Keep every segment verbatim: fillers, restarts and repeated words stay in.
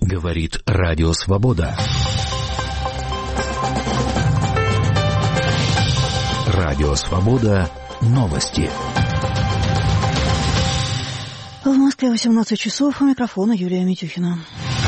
Говорит Радио Свобода. Радио Свобода. Новости. В Москве восемнадцать часов. У микрофона Юлия Митюхина.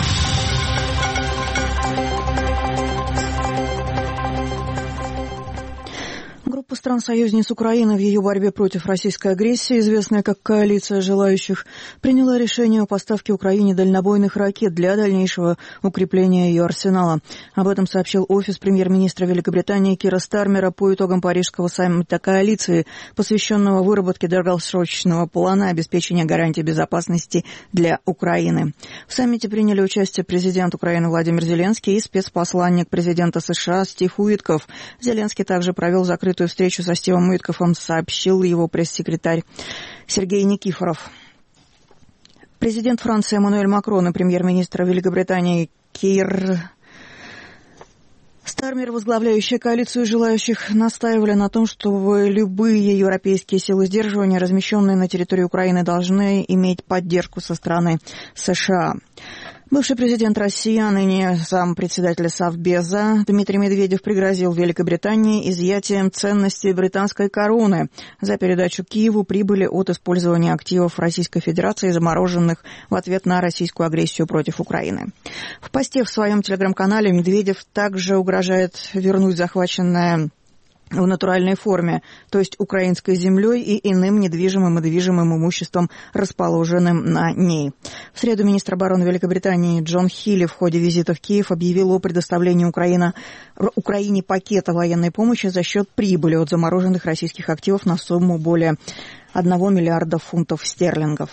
Группа стран-союзниц Украины в ее борьбе против российской агрессии, известная как «Коалиция желающих», приняла решение о поставке Украине дальнобойных ракет для дальнейшего укрепления ее арсенала. Об этом сообщил офис премьер-министра Великобритании Кира Стармера по итогам Парижского саммита коалиции, посвященного выработке долгосрочного плана обеспечения гарантий безопасности для Украины. В саммите приняли участие президент Украины Владимир Зеленский и спецпосланник президента США Стив Уитков. Зеленский также провел закрытую встречу встречу со Стивом Уиткофом, сообщил его пресс-секретарь Сергей Никифоров. Президент Франции Эммануэль Макрон и премьер-министр Великобритании Кир Стармер, возглавляющая коалицию желающих, настаивали на том, что любые европейские силы сдерживания, размещенные на территории Украины, должны иметь поддержку со стороны США. Бывший президент России, а ныне зампредседателя Совбеза Дмитрий Медведев пригрозил Великобритании изъятием ценностей британской короны за передачу Киеву прибыли от использования активов Российской Федерации, замороженных в ответ на российскую агрессию против Украины. В посте в своем телеграм-канале Медведев также угрожает вернуть захваченное в натуральной форме, то есть украинской землей и иным недвижимым и движимым имуществом, расположенным на ней. В среду министр обороны Великобритании Джон Хилли в ходе визита в Киев объявил о предоставлении Украина, Украине пакета военной помощи за счет прибыли от замороженных российских активов на сумму более одного миллиарда фунтов стерлингов.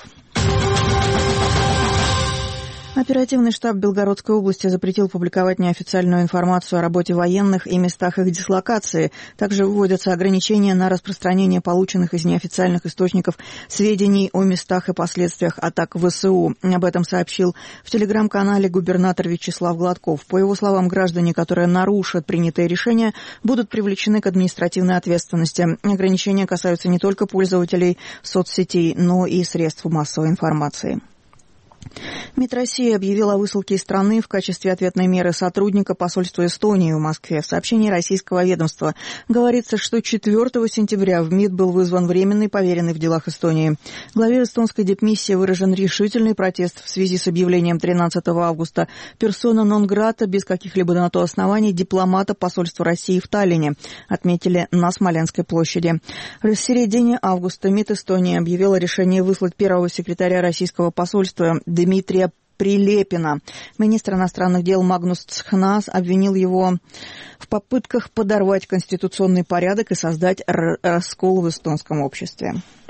Оперативный штаб Белгородской области запретил публиковать неофициальную информацию о работе военных и местах их дислокации. Также вводятся ограничения на распространение полученных из неофициальных источников сведений о местах и последствиях атак ВСУ. Об этом сообщил в телеграм-канале губернатор Вячеслав Гладков. По его словам, граждане, которые нарушат принятые решения, будут привлечены к административной ответственности. Ограничения касаются не только пользователей соцсетей, но и средств массовой информации. МИД России объявил о высылке из страны в качестве ответной меры сотрудника посольства Эстонии в Москве. В сообщении российского ведомства говорится, что четвёртого сентября в МИД был вызван временный поверенный в делах Эстонии. Главе эстонской дипмиссии выражен решительный протест в связи с объявлением тринадцатого августа персона нон-грата без каких-либо на то оснований дипломата посольства России в Таллине, отметили на Смоленской площади. В середине августа МИД Эстонии объявил о решении выслать первого секретаря российского посольства Дмитрия Прилепина. Министр иностранных дел Магнус Цхнас обвинил его в попытках подорвать конституционный порядок и создать раскол в эстонском обществе.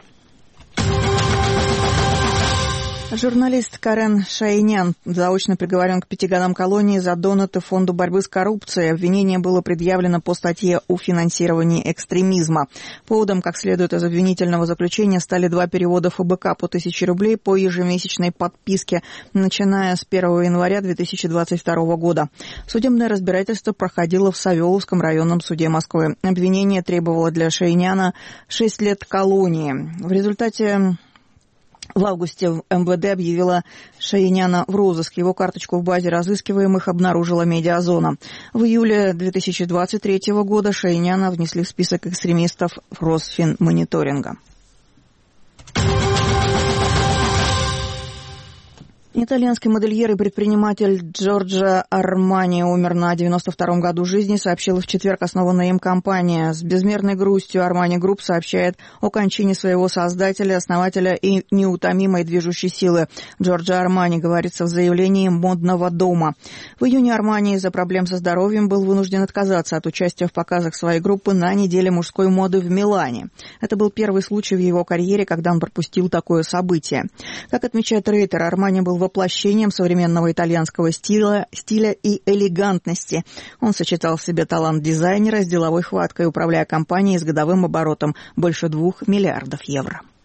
Журналист Карен Шайнян заочно приговорен к пяти годам колонии за донаты Фонду борьбы с коррупцией. Обвинение было предъявлено по статье о финансировании экстремизма. Поводом, как следует из обвинительного заключения, стали два перевода ФБК по тысяче рублей по ежемесячной подписке, начиная с первого января две тысячи двадцать второго года. Судебное разбирательство проходило в Савеловском районном суде Москвы. Обвинение требовало для Шайняна шесть лет колонии. В результате В августе МВД объявила Шайняна в розыск. Его карточку в базе разыскиваемых обнаружила Медиазона. В июле две тысячи двадцать третьего года Шайняна внесли в список экстремистов Росфинмониторинга. Итальянский модельер и предприниматель Джорджо Армани умер на девяносто втором году жизни, сообщила в четверг основанная им компания. С безмерной грустью Армани Групп сообщает о кончине своего создателя, основателя и неутомимой движущей силы Джорджо Армани, говорится в заявлении модного дома. В июне Армани из-за проблем со здоровьем был вынужден отказаться от участия в показах своей группы на неделе мужской моды в Милане. Это был первый случай в его карьере, когда он пропустил такое событие. Как отмечает Рейтер, Армани был воплощением современного итальянского стиля, стиля и элегантности. Он сочетал в себе талант дизайнера с деловой хваткой, управляя компанией с годовым оборотом больше двух миллиардов евро.